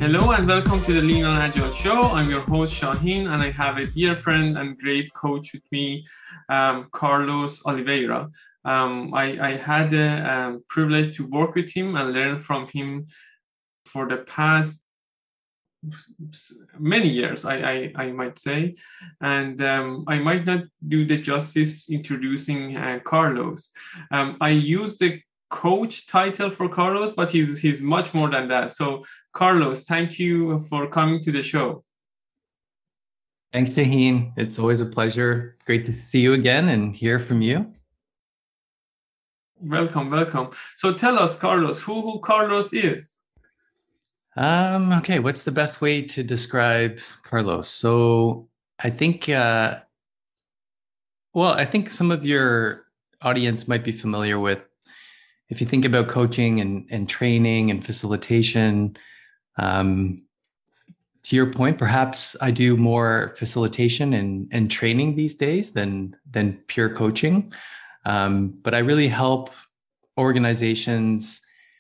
Hello and welcome to the Lean on Agile show. I'm your host Shaheen, and I have a dear friend and great coach with me, Carlos Oliveira. I had the privilege to work with him and learn from him for the past many years, I might say, and I might not do the justice introducing Carlos. I use the coach title for Carlos, but he's much more than that. So, Carlos, thank you for coming to the show. Thanks, Shaheen. It's always a pleasure. Great to see you again and hear from you. Welcome. So tell us, Carlos, who Carlos is. Okay, what's the best way to describe Carlos? So I think, I think some of your audience might be familiar with, if you think about coaching and training and facilitation, to your point, perhaps I do more facilitation and training these days than pure coaching. But I really help organizations,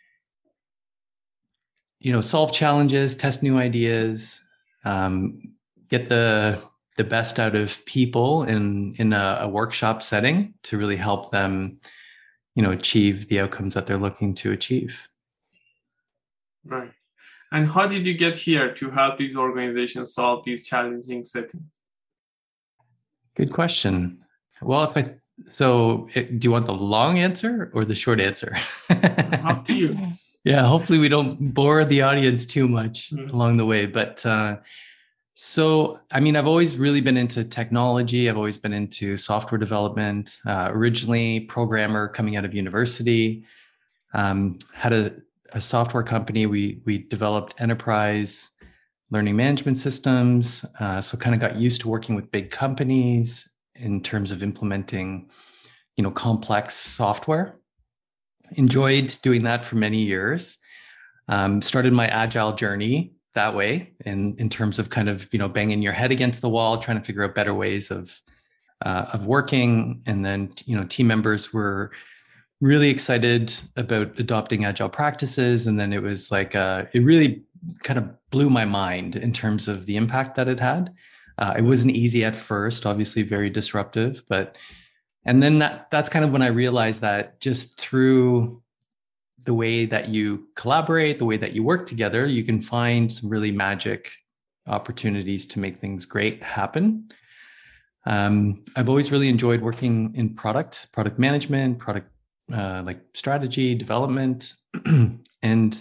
solve challenges, test new ideas, get the best out of people in a workshop setting to really help them, achieve the outcomes that they're looking to achieve. Right. And how did you get here to help these organizations solve these challenging settings? Good question. Well, do you want the long answer or the short answer? Up to you. Yeah, hopefully we don't bore the audience too much along the way. But I've always really been into technology. I've always been into software development. Originally, programmer coming out of university. Had a software company. We developed enterprise learning management systems. So kind of got used to working with big companies in terms of implementing, complex software. Enjoyed doing that for many years. Started my agile journey that way, in terms of kind of banging your head against the wall, trying to figure out better ways of working. And then team members were really excited about adopting agile practices, and then it was like it really kind of blew my mind in terms of the impact that it had. It wasn't easy at first, obviously very disruptive, and then that's kind of when I realized that just through the way that you collaborate, the way that you work together, you can find some really magic opportunities to make things great happen. I've always really enjoyed working in product management, product like strategy, development. And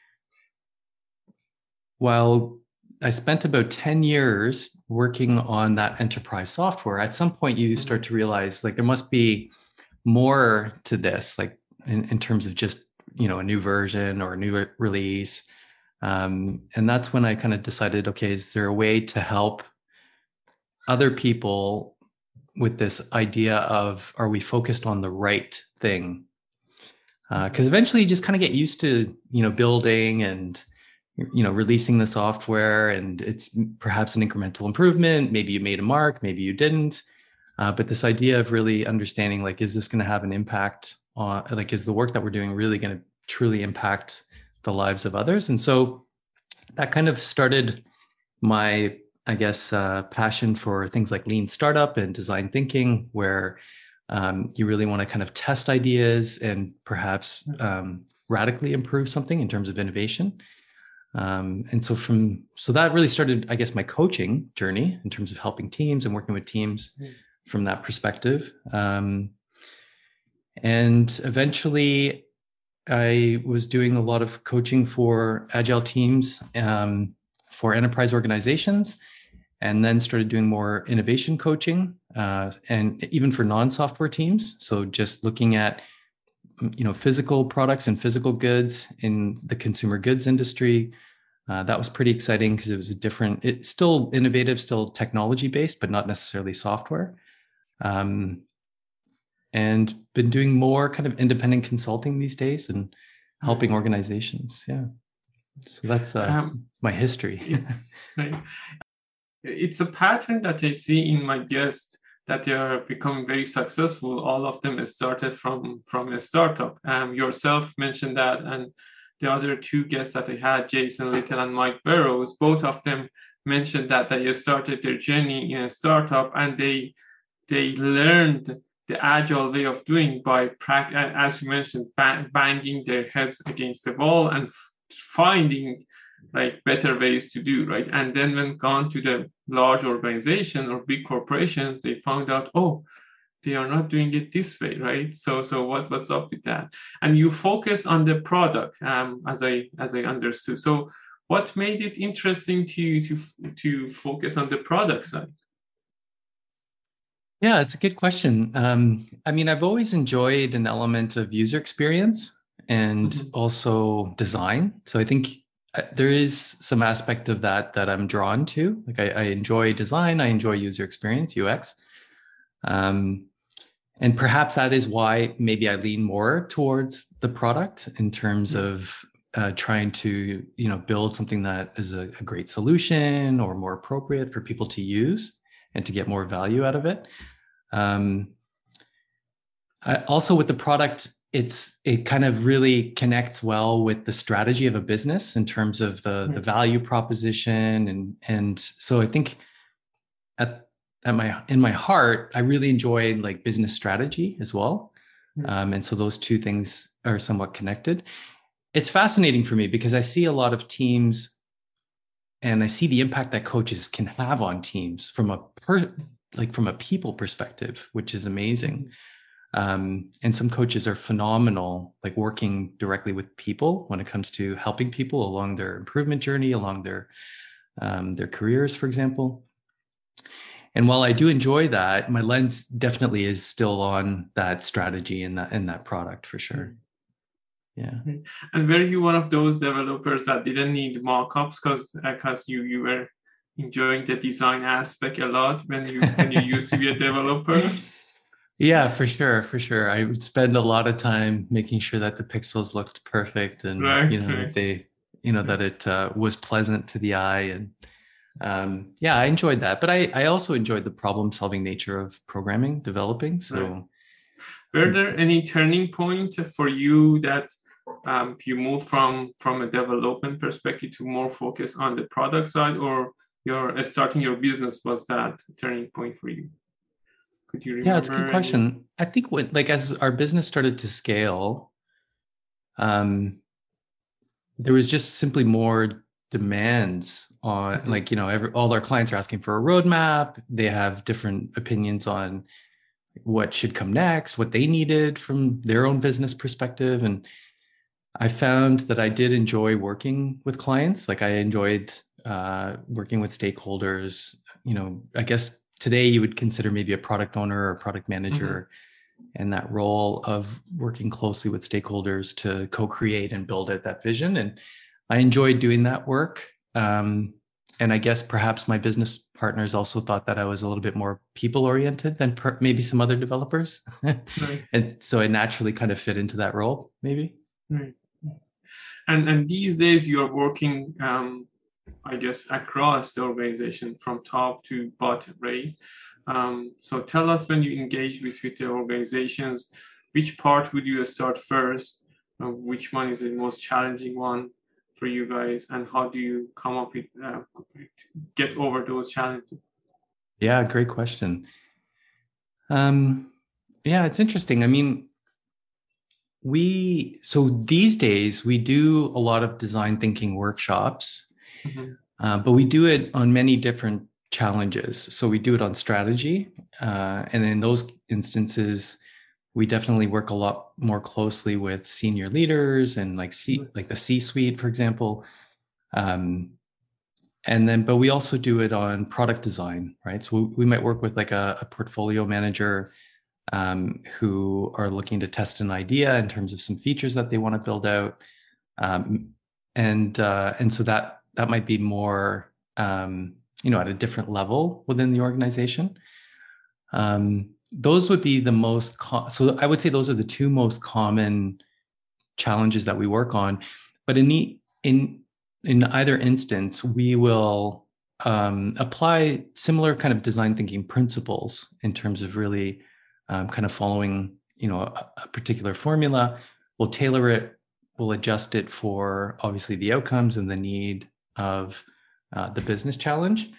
while I spent about 10 years working on that enterprise software, at some point you start to realize like there must be more to this, like in terms of just, a new version or a new release. And that's when I kind of decided, okay, is there a way to help other people with this idea of, are we focused on the right thing? Because eventually you just kind of get used to, building and, releasing the software, and it's perhaps an incremental improvement. Maybe you made a mark, maybe you didn't. But this idea of really understanding, like, is this going to have an impact on, like, is the work that we're doing really going to truly impact the lives of others? And so that kind of started my, I guess, passion for things like lean startup and design thinking, where you really want to kind of test ideas and perhaps radically improve something in terms of innovation. And so that really started, I guess, my coaching journey in terms of helping teams and working with teams from that perspective. And eventually I was doing a lot of coaching for agile teams, for enterprise organizations, and then started doing more innovation coaching, and even for non-software teams. So just looking at, physical products and physical goods in the consumer goods industry. That was pretty exciting because it was it's still innovative, still technology based, but not necessarily software. And been doing more kind of independent consulting these days and helping organizations. Yeah. So that's my history. Right. It's a pattern that I see in my guests, that they are becoming very successful. All of them started from a startup. Yourself mentioned that, and the other two guests that I had, Jason Little and Mike Burrows, both of them mentioned that they started their journey in a startup, and they learned the agile way of doing by as you mentioned, banging their heads against the wall and finding like better ways to do, right? And then when gone to the large organization or big corporations, they found out, oh, they are not doing it this way, right? So what's up with that? And you focus on the product, as I understood. So what made it interesting to you to focus on the product side? Yeah, it's a good question. I mean, I've always enjoyed an element of user experience and also design. So I think there is some aspect of that I'm drawn to. Like I enjoy design, I enjoy user experience, UX. And perhaps that is why maybe I lean more towards the product in terms of trying to, build something that is a great solution or more appropriate for people to use and to get more value out of it. Also with the product, it kind of really connects well with the strategy of a business in terms of the value proposition. And so I think in my heart, I really enjoy like business strategy as well. And so those two things are somewhat connected. It's fascinating for me because I see a lot of teams and I see the impact that coaches can have on teams from a people perspective, which is amazing. And some coaches are phenomenal, like working directly with people when it comes to helping people along their improvement journey, along their careers, for example. And while I do enjoy that, my lens definitely is still on that strategy and that product for sure. Yeah. And were you one of those developers that didn't need mock-ups because you were enjoying the design aspect a lot when you used to be a developer? Yeah, for sure. I would spend a lot of time making sure that the pixels looked perfect and that that it was pleasant to the eye. And I enjoyed that, but I also enjoyed the problem-solving nature of programming, developing. So, were there any turning point for you that you moved from a development perspective to more focus on the product side, or your starting your business was that turning point for you? Could you remember? Yeah, it's a good question. I think as our business started to scale, there was just simply more demands on all our clients are asking for a roadmap. They have different opinions on what should come next, what they needed from their own business perspective. And I found that I did enjoy working with clients. Like I enjoyed working with stakeholders. I guess today you would consider maybe a product owner or product manager and that role of working closely with stakeholders to co-create and build out that vision. And I enjoyed doing that work. And I guess perhaps my business partners also thought that I was a little bit more people-oriented than maybe some other developers. Right. And so I naturally kind of fit into that role, maybe. Right. And these days you're working, I guess, across the organization from top to bottom, right? So tell us, when you engage with the organizations, which part would you start first? Which one is the most challenging one for you guys? And how do you come up with, get over those challenges? Yeah, great question. It's interesting. I mean, so these days we do a lot of design thinking workshops, but we do it on many different challenges. So we do it on strategy. And in those instances, we definitely work a lot more closely with senior leaders and like the C-suite, for example. But we also do it on product design, right? So we might work with like a portfolio manager who are looking to test an idea in terms of some features that they want to build out. And so that might be more, at a different level within the organization. Those would be the most, so I would say those are the two most common challenges that we work on. But in either instance, we will apply similar kind of design thinking principles in terms of really kind of following, a particular formula. We'll tailor it we'll adjust it for obviously the outcomes and the need of the business challenge.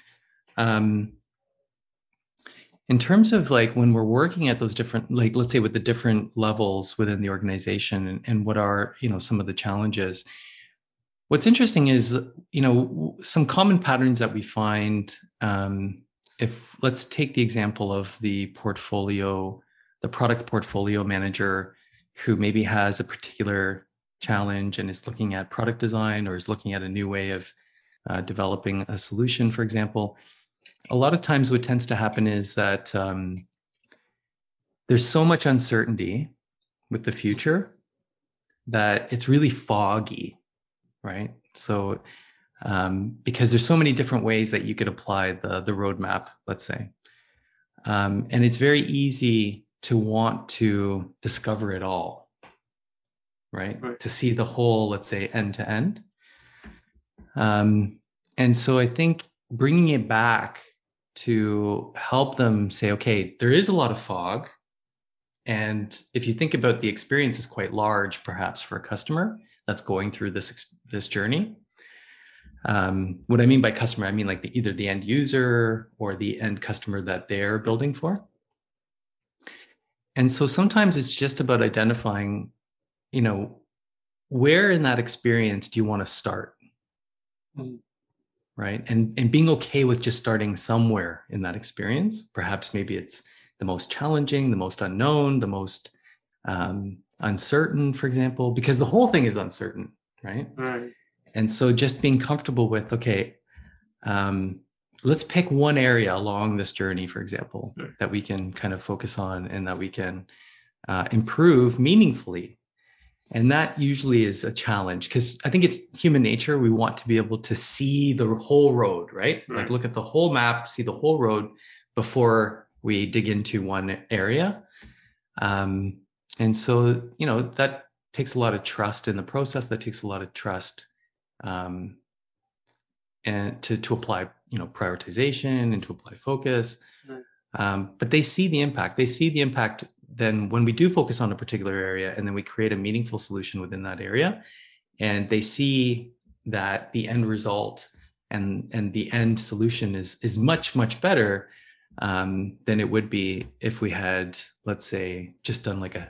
In terms of like when we're working at those different, like let's say with the different levels within the organization and what are, some of the challenges, what's interesting is, some common patterns that we find, if let's take the example of the product portfolio manager who maybe has a particular challenge and is looking at product design or is looking at a new way of developing a solution, for example. A lot of times what tends to happen is that there's so much uncertainty with the future that it's really foggy, right? So because there's so many different ways that you could apply the roadmap, let's say. And it's very easy to want to discover it all, right? To see the whole, let's say, end to end. And so I think bringing it back to help them say, okay, there is a lot of fog. And if you think about the experience is quite large, perhaps for a customer that's going through this journey. What I mean by customer, I mean like either the end user or the end customer that they're building for. And so sometimes it's just about identifying, where in that experience do you want to start? Right. And being okay with just starting somewhere in that experience. Perhaps maybe it's the most challenging, the most unknown, the most uncertain, for example, because the whole thing is uncertain, right? Right. And so just being comfortable with, okay, let's pick one area along this journey, for example, that we can kind of focus on and that we can improve meaningfully. And that usually is a challenge because I think it's human nature. We want to be able to see the whole road, right? Like look at the whole map, see the whole road before we dig into one area. And so, that takes a lot of trust in the process. That takes a lot of trust and to apply, prioritization and to apply focus. But they see the impact. They see the impact then when we do focus on a particular area and then we create a meaningful solution within that area, and they see that the end result and the end solution is much, much better than it would be if we had, let's say, just done like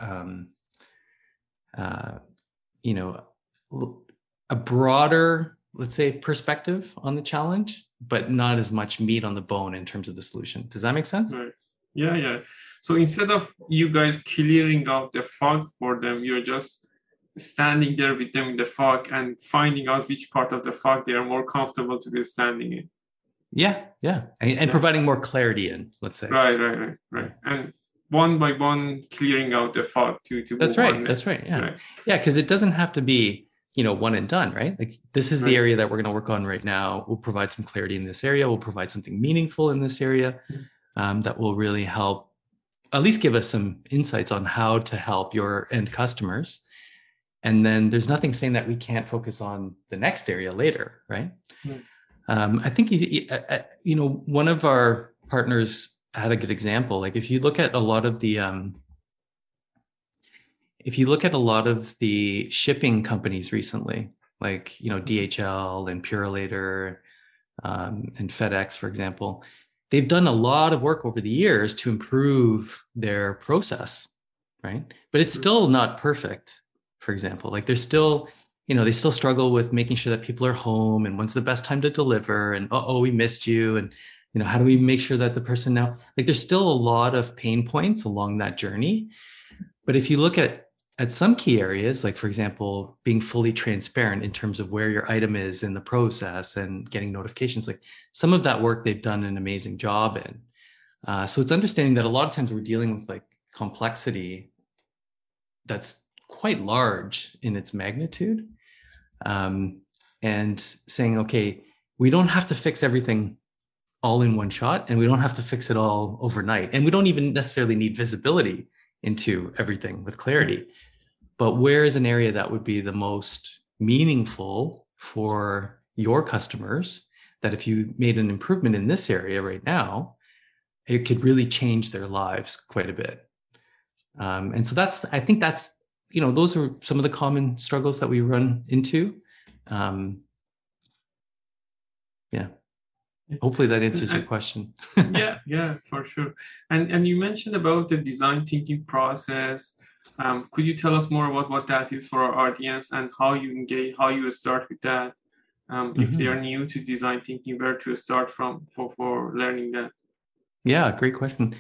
a broader, let's say, perspective on the challenge, but not as much meat on the bone in terms of the solution. Does that make sense? Right. Yeah. So instead of you guys clearing out the fog for them, you're just standing there with them in the fog and finding out which part of the fog they are more comfortable to be standing in. Yeah. And providing more clarity in, let's say. Right. And one by one, clearing out the fog to That's right. That's right. Yeah. Yeah, because it doesn't have to be, one and done, right? Like this is the area that we're going to work on right now. We'll provide some clarity in this area. We'll provide something meaningful in this area that will really help, at least give us some insights on how to help your end customers. And then there's nothing saying that we can't focus on the next area later, right? I think, one of our partners had a good example. Like if you look at a lot of the shipping companies recently, like, DHL and Purolator and FedEx, for example, they've done a lot of work over the years to improve their process, right? But it's still not perfect, for example. Like there's still, they still struggle with making sure that people are home and when's the best time to deliver and, we missed you. And, how do we make sure that the person now, like there's still a lot of pain points along that journey. But if you look at some key areas, like for example, being fully transparent in terms of where your item is in the process and getting notifications, like some of that work they've done an amazing job in. So it's understanding that a lot of times we're dealing with like complexity that's quite large in its magnitude, and saying, okay, we don't have to fix everything all in one shot, and we don't have to fix it all overnight, and we don't even necessarily need visibility into everything with clarity. But where is an area that would be the most meaningful for your customers, that if you made an improvement in this area right now, it could really change their lives quite a bit. And so I think that's those are some of the common struggles that we run into. Yeah. Hopefully that answers your question. yeah, for sure. And you mentioned about the design thinking process. Could you tell us more about what that is for our audience and how you engage, how you start with that? If they are new to design thinking, where to start from for learning that? Yeah, great question.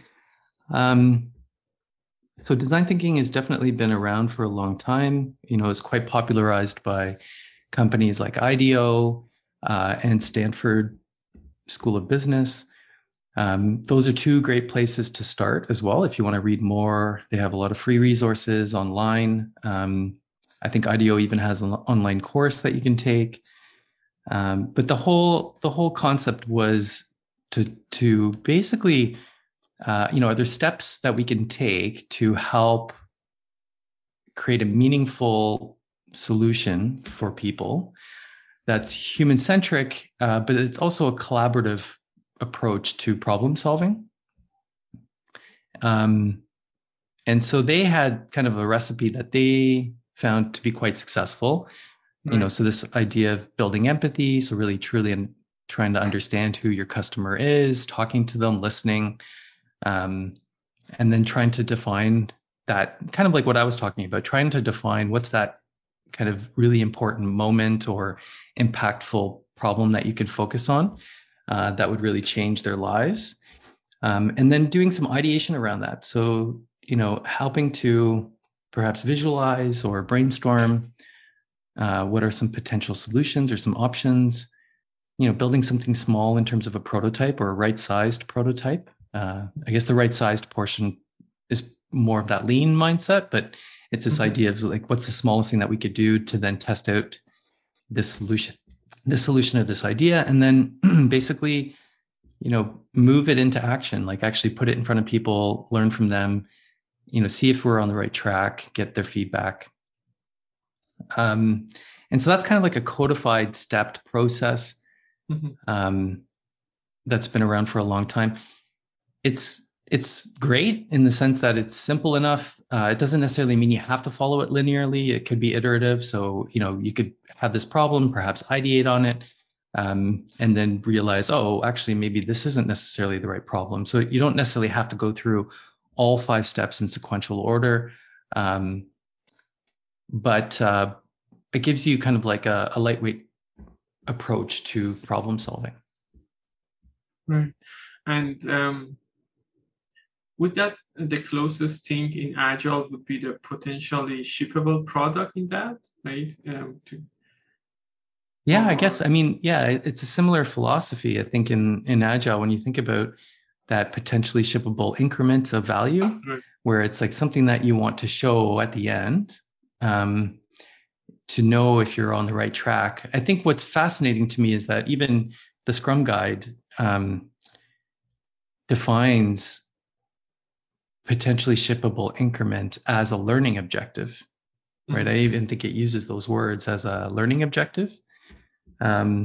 So design thinking has definitely been around for a long time. It's quite popularized by companies like IDEO and Stanford School of Business. Those are two great places to start as well. If you want to read more, they have a lot of free resources online. I think IDEO even has an online course that you can take. But the whole concept was to basically, are there steps that we can take to help create a meaningful solution for people that's human-centric, but it's also a collaborative approach to problem solving. And so they had kind of a recipe that they found to be quite successful. Right. So this idea of building empathy, so really truly trying to understand who your customer is, talking to them, listening, and then trying to define that, kind of like what I was talking about, trying to define what's that kind of really important moment or impactful problem that you could focus on that would really change their lives. And then doing some ideation around that. So, helping to perhaps visualize or brainstorm what are some potential solutions or some options, building something small in terms of a prototype or a right-sized prototype. I guess the right-sized portion is more of that lean mindset, but it's this idea of like, what's the smallest thing that we could do to then test out this solution of this idea, and then basically, move it into action, like actually put it in front of people, learn from them, see if we're on the right track, get their feedback. And so that's kind of like a codified, stepped process that's been around for a long time. It's great in the sense that it's simple enough. It doesn't necessarily mean you have to follow it linearly. It could be iterative. So, you could have this problem, perhaps ideate on it, and then realize, oh, actually, maybe this isn't necessarily the right problem. So you don't necessarily have to go through all 5 steps in sequential order. But it gives you kind of like a lightweight approach to problem solving. Right. And would that the closest thing in Agile would be the potentially shippable product in that, right? Yeah, I guess. I mean, yeah, it's a similar philosophy. I think in Agile, when you think about that potentially shippable increment of value, right, where it's like something that you want to show at the end, to know if you're on the right track. I think what's fascinating to me is that even the Scrum Guide defines potentially shippable increment as a learning objective, right? I even think it uses those words as a learning objective. And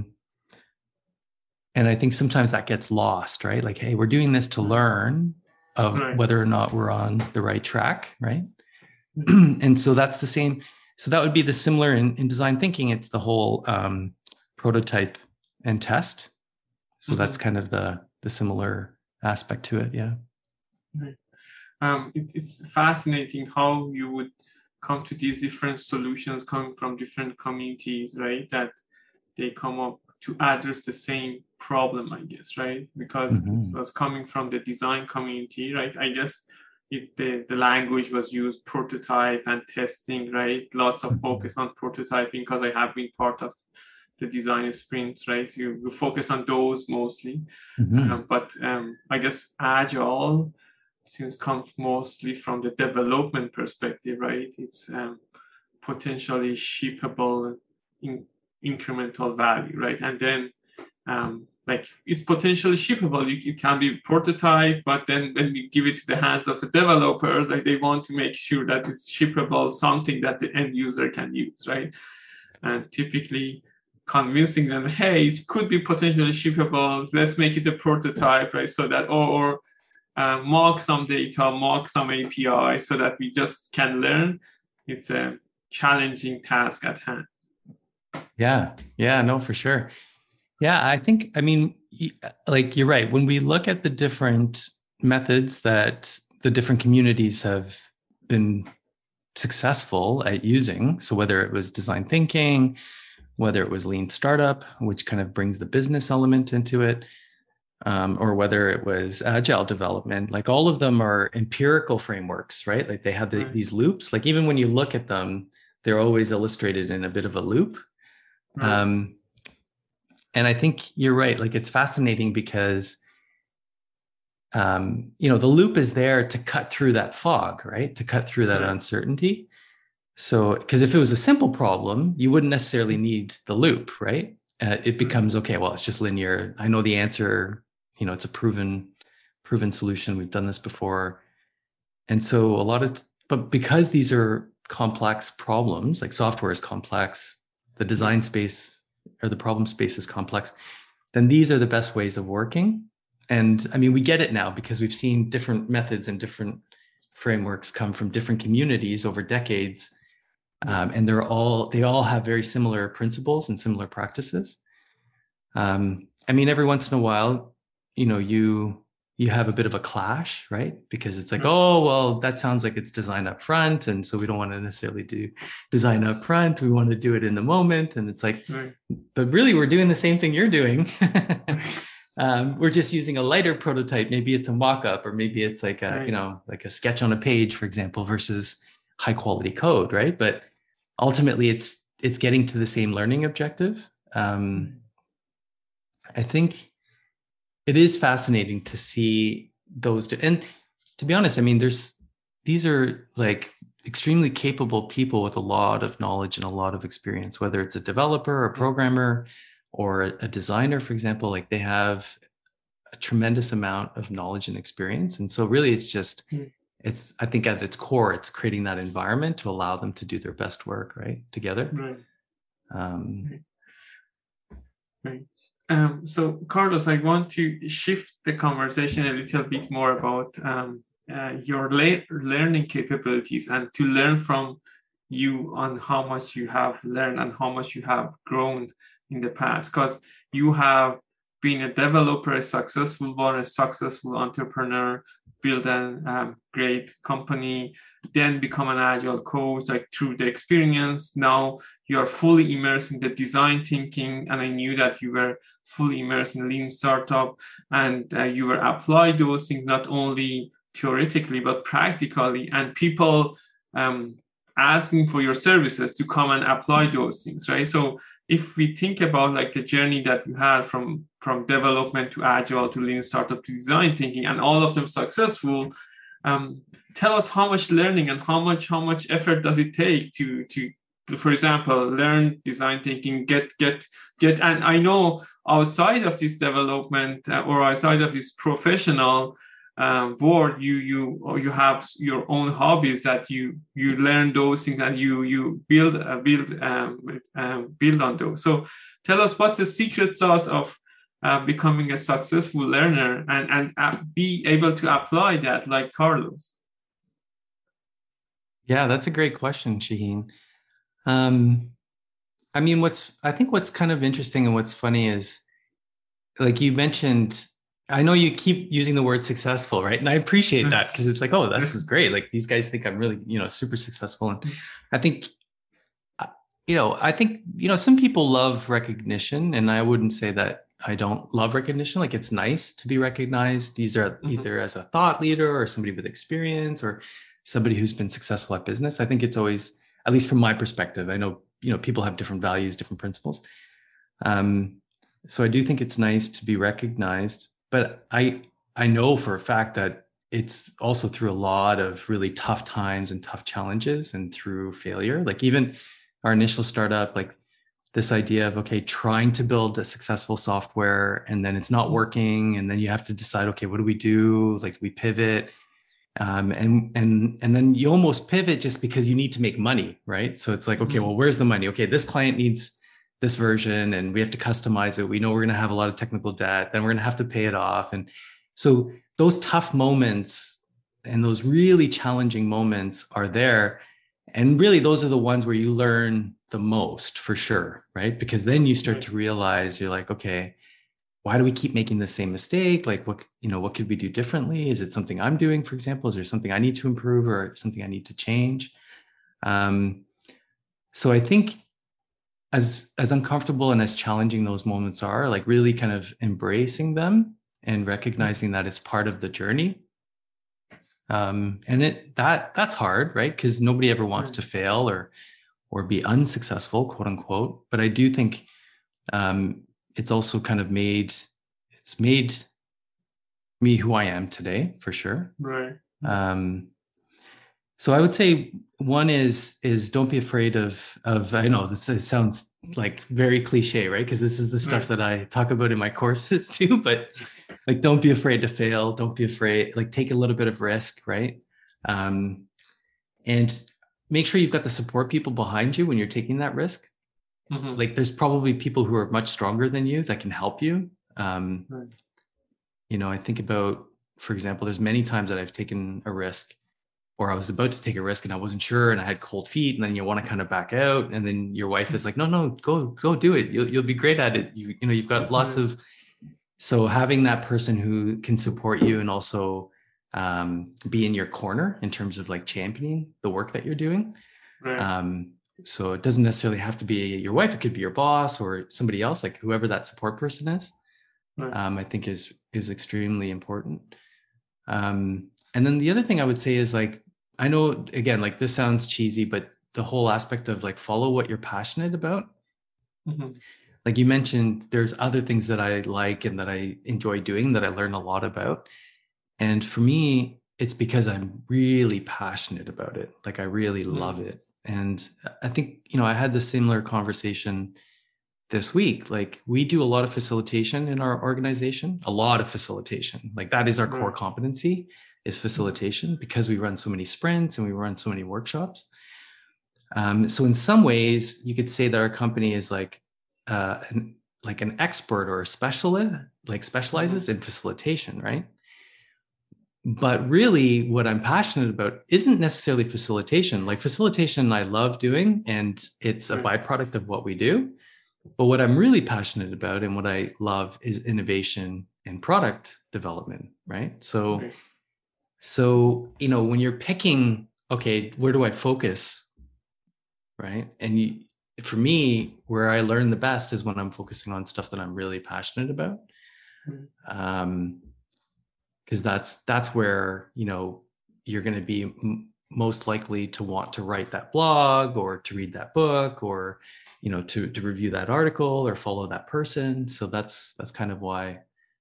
I think sometimes that gets lost, right? Like, hey, we're doing this to learn of whether or not we're on the right track, right? And so that's the same. So that would be the similar in design thinking. It's the whole prototype and test. So that's kind of the similar aspect to it. Yeah. Right. It's fascinating how you would come to these different solutions coming from different communities, right? That they come up to address the same problem, I guess, right? Because it was coming from the design community, right? I guess the language was used, prototype and testing, right? Lots of focus on prototyping because I have been part of the design sprints, right? You focus on those mostly. But I guess Agile, since comes mostly from the development perspective, right? It's potentially shippable incremental value, right? And then like it's potentially shippable. It can be prototype, but then when you give it to the hands of the developers, like they want to make sure that it's shippable, something that the end user can use, right? And typically convincing them, hey, it could be potentially shippable. Let's make it a prototype, right? So that or mock some data, mock some API, so that we just can learn. it's a challenging task at hand. Yeah, no, for sure. Yeah, I mean, like you're right. When we look at the different methods that the different communities have been successful at using, so whether it was design thinking, whether it was lean startup, which kind of brings the business element into it, or whether it was agile development, like all of them are empirical frameworks, right? Like they have these loops. Like even when you look at them, they're always illustrated in a bit of a loop. Right. And I think you're right. Like it's fascinating because, the loop is there to cut through that fog, right? To cut through that uncertainty. So, because if it was a simple problem, you wouldn't necessarily need the loop, right? It becomes, okay, well, it's just linear. I know the answer, it's a proven solution. We've done this before. And so but because these are complex problems, like software is complex, the design space or the problem space is complex, then these are the best ways of working. And I mean, we get it now because we've seen different methods and different frameworks come from different communities over decades. And they all have very similar principles and similar practices. I mean, every once in a while, you have a bit of a clash, right? Because it's like, oh, well, that sounds like it's design up front. And so we don't want to necessarily do design up front. We want to do it in the moment. And it's like, but really we're doing the same thing you're doing. We're just using a lighter prototype. Maybe it's a mock-up, or maybe it's like like a sketch on a page, for example, versus high quality code, right? But ultimately it's getting to the same learning objective. I think it is fascinating to see those. And to be honest, I mean, these are like extremely capable people with a lot of knowledge and a lot of experience, whether it's a developer, a programmer, or a designer, for example. Like they have a tremendous amount of knowledge and experience. And so really it's just, I think at its core, it's creating that environment to allow them to do their best work, right? Together. Right. Right. So Carlos, I want to shift the conversation a little bit more about your learning capabilities, and to learn from you on how much you have learned and how much you have grown in the past, because you have been a developer, a successful one, a successful entrepreneur, build a great company, then become an agile coach, like through the experience. Now you are fully immersed in the design thinking, and I knew that you were fully immersed in lean startup, and you were apply those things not only theoretically but practically, and people asking for your services to come and apply those things, right? So if we think about like the journey that you had from development to agile to lean startup to design thinking, and all of them successful, tell us how much learning and how much effort does it take to for example, learn design thinking, get and I know outside of this development or outside of this professional world, you have your own hobbies that you learn those things, and you build on those. So tell us, what's the secret sauce of becoming a successful learner and be able to apply that like Carlos? Yeah, that's a great question, Shaheen. I mean, I think what's kind of interesting and what's funny is, like you mentioned, I know you keep using the word successful, right? And I appreciate that, because it's like, oh, this is great. Like these guys think I'm really, super successful. And I think, some people love recognition, and I wouldn't say that I don't love recognition. Like it's nice to be recognized. These are either as a thought leader or somebody with experience or somebody who's been successful at business. I think it's always, at least from my perspective, I know, people have different values, different principles. So I do think it's nice to be recognized, but I know for a fact that it's also through a lot of really tough times and tough challenges and through failure. Like even our initial startup, like this idea of, okay, trying to build a successful software and then it's not working. And then you have to decide, okay, what do we do? Like we pivot. And then you almost pivot just because you need to make money, right? So it's like, okay, well, where's the money? Okay, this client needs this version and we have to customize it. We know we're going to have a lot of technical debt, then we're going to have to pay it off. And so those tough moments and those really challenging moments are there. And really, those are the ones where you learn the most for sure, right? Because then you start to realize you're like, okay, why do we keep making the same mistake? Like, what could we do differently? Is it something I'm doing, for example? Is there something I need to improve or something I need to change? So I think as uncomfortable and as challenging those moments are, like really kind of embracing them and recognizing that it's part of the journey. And that's hard, right? Because nobody ever wants to fail or be unsuccessful, quote unquote. But I do think it's also kind of made me who I am today, for sure. Right. So I would say one is don't be afraid of I know this sounds like very cliche, right? Because this is the stuff that I talk about in my courses too, but like, don't be afraid to fail. Don't be afraid, like take a little bit of risk, right? And make sure you've got the support people behind you when you're taking that risk. Mm-hmm. Like there's probably people who are much stronger than you that can help you. I think about, for example, there's many times that I've taken a risk or I was about to take a risk and I wasn't sure and I had cold feet, and then you want to kind of back out. And then your wife is like, no, go do it. You'll be great at it. You've got lots of, so having that person who can support you and also be in your corner in terms of like championing the work that you're doing. Right. So it doesn't necessarily have to be your wife. It could be your boss or somebody else, like whoever that support person is. Right. I think is extremely important. And then the other thing I would say is like, I know, again, like this sounds cheesy, but the whole aspect of like, follow what you're passionate about. Mm-hmm. Like you mentioned, there's other things that I like and that I enjoy doing that I learn a lot about. And for me, it's because I'm really passionate about it. Like I really love it. And I think, I had this similar conversation this week. Like we do a lot of facilitation in our organization, a lot of facilitation. Like that is our core competency, is facilitation, because we run so many sprints and we run so many workshops. So in some ways you could say that our company is like an expert or a specialist, like specializes in facilitation, right? But really what I'm passionate about isn't necessarily facilitation. Like facilitation I love doing, and it's a byproduct of what we do. But what I'm really passionate about and what I love is innovation and product development, right? So when you're picking, okay, where do I focus, right? And for me, where I learn the best is when I'm focusing on stuff that I'm really passionate about. Because that's where, you're going to be most likely to want to write that blog or to read that book or, to review that article or follow that person. So that's kind of why,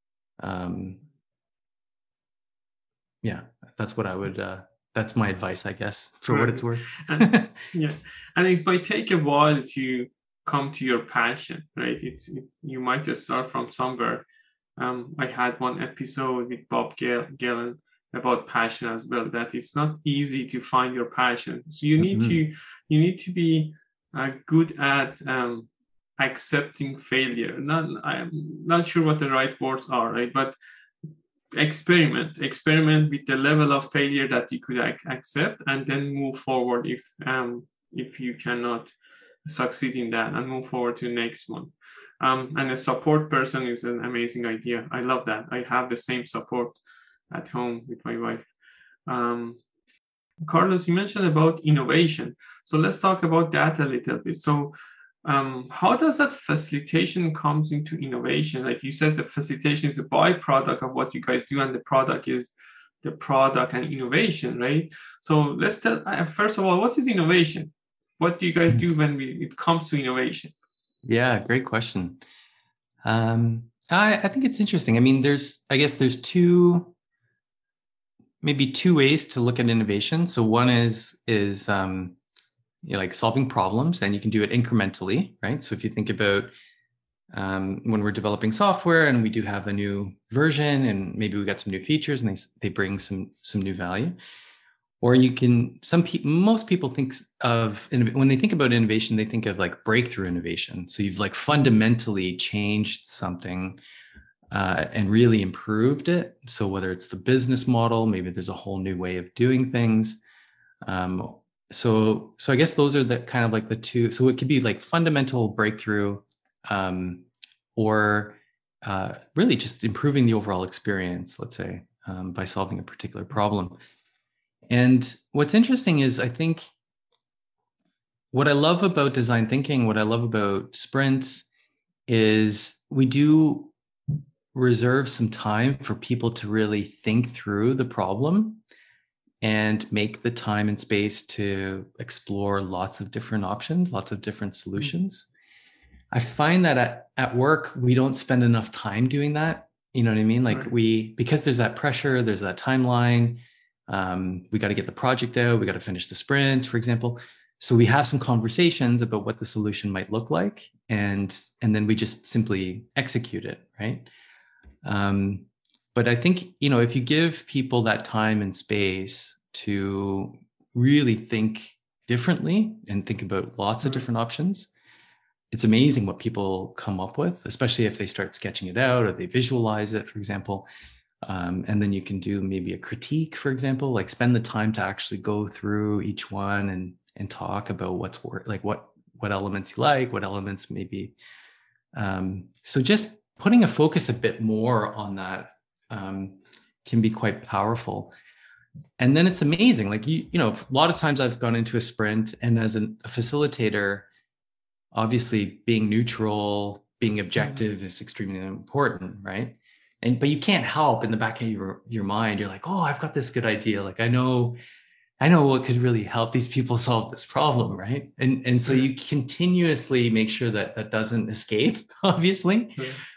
that's what I would, that's my advice, I guess, for what it's worth. And it might take a while to come to your passion, right? You might just start from somewhere. I had one episode with Bob Galen about passion as well, that it's not easy to find your passion. So you need to be good at accepting failure. I'm not sure what the right words are, right? But experiment with the level of failure that you could accept, and then move forward if you cannot succeed in that, and move forward to the next one. And a support person is an amazing idea. I love that. I have the same support at home with my wife. Carlos, you mentioned about innovation. So let's talk about that a little bit. So how does that facilitation comes into innovation? Like you said, the facilitation is a byproduct of what you guys do, and the product is the product and innovation, right? So let's tell, first of all, what is innovation? What do you guys do when it comes to innovation? Yeah, great question. I think it's interesting. I mean, there's maybe two ways to look at innovation. So one is like solving problems, and you can do it incrementally, right? So if you think about when we're developing software and we do have a new version and maybe we got some new features and they bring some new value. Or most people think of, when they think about innovation, they think of like breakthrough innovation. So you've like fundamentally changed something and really improved it. So whether it's the business model, maybe there's a whole new way of doing things, so I guess those are the kind of like the two. So it could be like fundamental breakthrough, or really just improving the overall experience, let's say, by solving a particular problem. And what's interesting is, I think what I love about design thinking, what I love about sprints, is we do reserve some time for people to really think through the problem and make the time and space to explore lots of different options, lots of different solutions. I find that at work, we don't spend enough time doing that. You know what I mean? Like because there's that pressure, there's that timeline. We got to get the project out. We got to finish the sprint, for example. So we have some conversations about what the solution might look like, and then we just simply execute it, right? But I think, if you give people that time and space to really think differently and think about lots of different options, it's amazing what people come up with, especially if they start sketching it out or they visualize it, for example. And then you can do maybe a critique, for example, like spend the time to actually go through each one and talk about what's like what elements you like, what elements maybe. So just putting a focus a bit more on that can be quite powerful. And then it's amazing. Like, a lot of times I've gone into a sprint, and as a facilitator, obviously being neutral, being objective is extremely important, right? But you can't help, in the back of your mind, you're like, oh, I've got this good idea. Like, I know what could really help these people solve this problem, right? And so you continuously make sure that doesn't escape, obviously.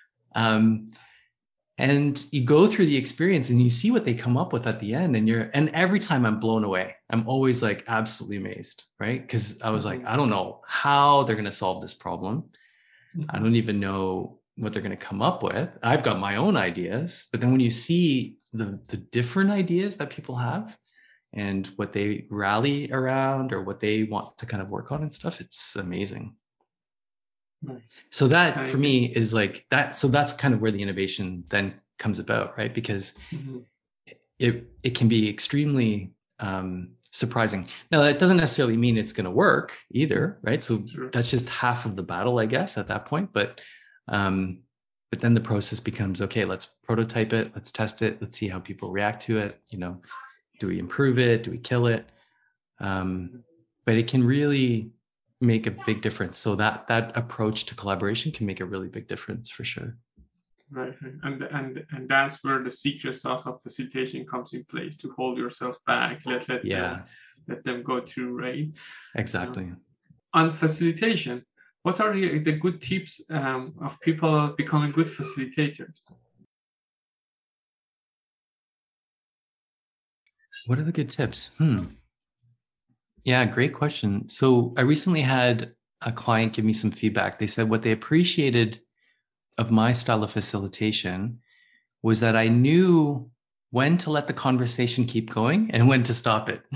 And you go through the experience and you see what they come up with at the end, and every time I'm blown away. I'm always like absolutely amazed, right? Because I was like, I don't know how they're going to solve this problem. I don't even know what they're going to come up with. I've got my own ideas, but then when you see the different ideas that people have and what they rally around or what they want to kind of work on and stuff, it's amazing. So that for me is like that. So that's kind of where the innovation then comes about, right? Because it can be extremely surprising. Now, that doesn't necessarily mean it's going to work either, right? So that's just half of the battle, I guess, at that point. But then the process becomes, okay, let's prototype it, let's test it, let's see how people react to it. Do we improve it? Do we kill it? But it can really make a big difference. So that approach to collaboration can make a really big difference for sure. Right. And that's where the secret sauce of facilitation comes in place, to hold yourself back, let them go through, right? Exactly. On facilitation, what are the good tips of people becoming good facilitators? What are the good tips? Yeah, great question. So I recently had a client give me some feedback. They said what they appreciated of my style of facilitation was that I knew when to let the conversation keep going and when to stop it.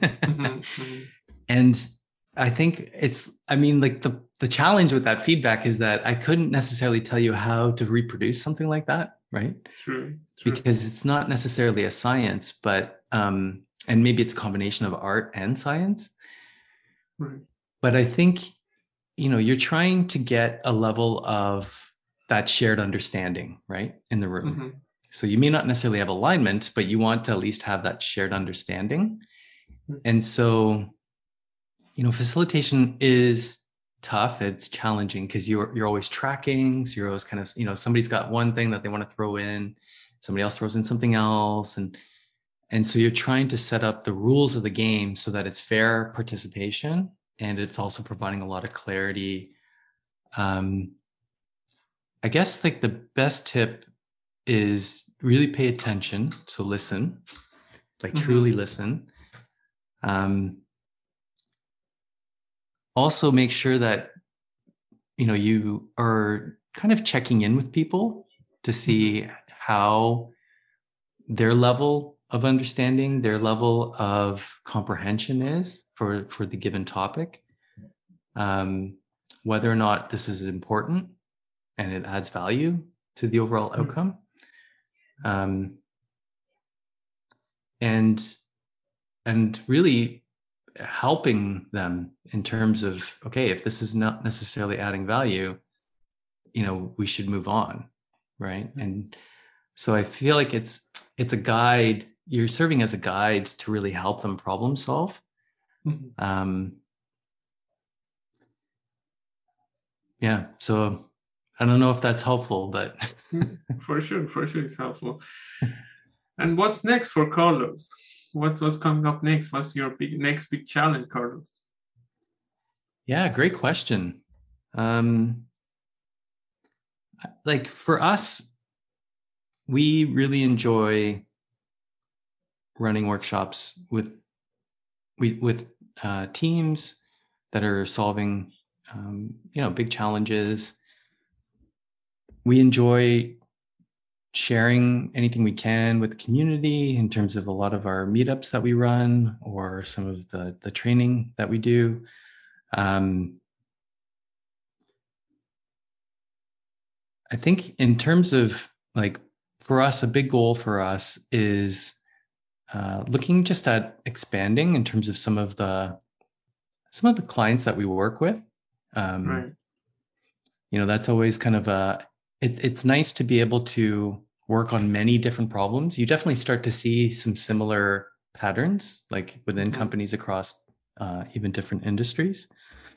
And I think the challenge with that feedback is that I couldn't necessarily tell you how to reproduce something like that, right? True. Because it's not necessarily a science, but and maybe it's a combination of art and science. Right. But I think, you're trying to get a level of that shared understanding, right, in the room. So you may not necessarily have alignment, but you want to at least have that shared understanding. And so, facilitation is tough. It's challenging because you're always tracking. So you're always kind of, somebody's got one thing that they want to throw in, somebody else throws in something else. And so you're trying to set up the rules of the game so that it's fair participation, and it's also providing a lot of clarity. I guess like the best tip is really pay attention. So listen, like truly listen. Also make sure that, you are kind of checking in with people to see how their level of understanding, their level of comprehension is for the given topic, whether or not this is important and it adds value to the overall outcome. And really helping them in terms of, okay, if this is not necessarily adding value, we should move on, right? And so I feel like it's a guide. You're serving as a guide to really help them problem solve. Mm-hmm. Yeah. So I don't know if that's helpful, but for sure it's helpful. And what's next for Carlos? What was coming up next? What's your next big challenge, Carlos? Yeah, great question. Like for us, we really enjoy running workshops with teams that are solving big challenges. We enjoy sharing anything we can with the community in terms of a lot of our meetups that we run or some of the training that we do. I think in terms of like, for us, a big goal for us is looking just at expanding in terms of some of the clients that we work with. Right. That's always kind of it's nice to be able to work on many different problems. You definitely start to see some similar patterns, like within mm-hmm. companies across even different industries.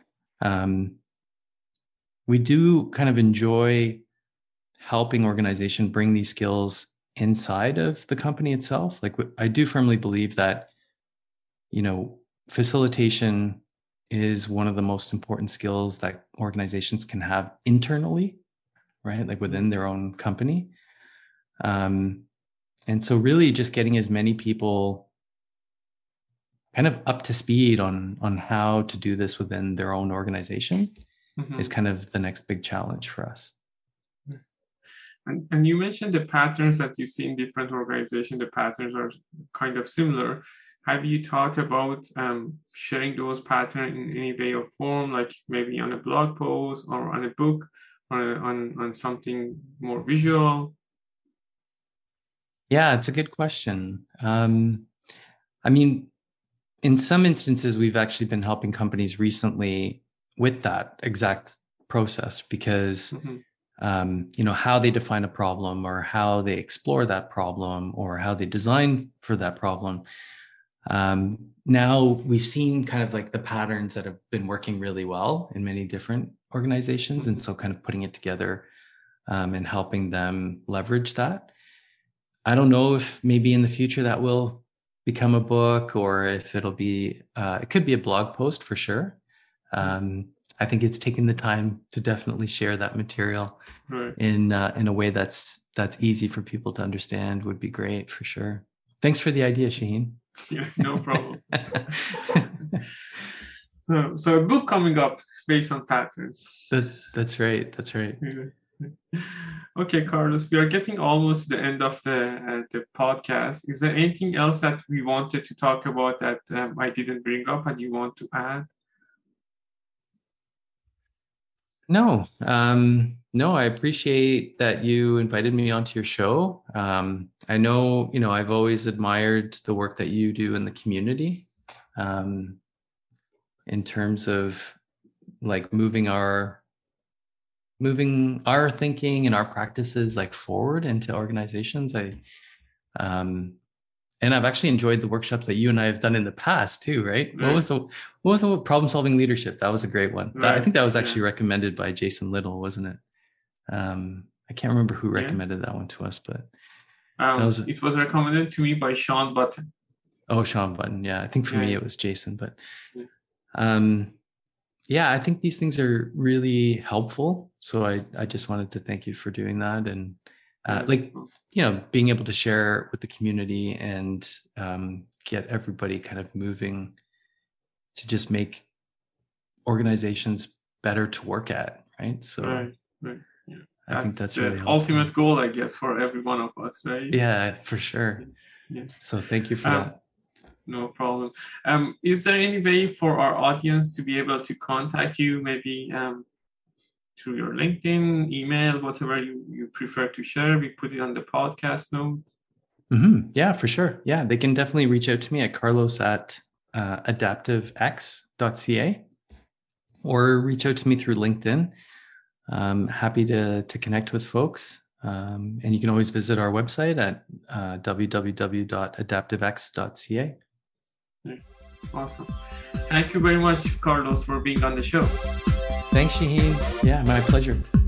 We do kind of enjoy helping organization bring these skills inside of the company itself. Like I do firmly believe that, facilitation is one of the most important skills that organizations can have internally, right? Like within their own company. And so really just getting as many people kind of up to speed on how to do this within their own organization mm-hmm. is kind of the next big challenge for us. And you mentioned the patterns that you see in different organizations. The patterns are kind of similar. Have you thought about sharing those patterns in any way or form, like maybe on a blog post or on a book or on something more visual? Yeah, it's a good question. I mean, in some instances, we've actually been helping companies recently with that exact process because mm-hmm. How they define a problem or how they explore that problem or how they design for that problem. Now we've seen kind of like the patterns that have been working really well in many different organizations. And so kind of putting it together and helping them leverage that. I don't know if maybe in the future that will become a book or if it'll be, it could be a blog post for sure. I think it's taking the time to definitely share that material right. in a way that's easy for people to understand would be great for sure. Thanks for the idea, Shaheen. Yeah, no problem. So a book coming up based on patterns. That's right. That's right. Okay, Carlos, we are getting almost to the end of the podcast. Is there anything else that we wanted to talk about that I didn't bring up and you want to add? No, I appreciate that you invited me onto your show. I know, I've always admired the work that you do in the community in terms of like moving our thinking and our practices like forward into organizations. And I've actually enjoyed the workshops that you and I have done in the past too, right? What was the problem solving leadership? That was a great one. Right. I think that was actually recommended by Jason Little, wasn't it? I can't remember who recommended that one to us, but it was recommended to me by Sean Button. Oh, Sean Button. Yeah. I think for me it was Jason, but I think these things are really helpful. So I just wanted to thank you for doing that. And being able to share with the community and get everybody kind of moving to just make organizations better to work at, right? So right. Yeah. I think that's the really helpful. Ultimate goal, I guess, for every one of us, right? Yeah, for sure. Yeah. So thank you for that. No problem. Is there any way for our audience to be able to contact you, maybe through your LinkedIn, email, whatever you prefer to share? We put it on the podcast note. Mm-hmm. Yeah, for sure. Yeah, they can definitely reach out to me at adaptivex.ca, or reach out to me through LinkedIn. Happy to connect with folks. And you can always visit our website at www.adaptivex.ca. Awesome. Thank you very much, Carlos, for being on the show. Thanks, Shaheen. Yeah, my pleasure.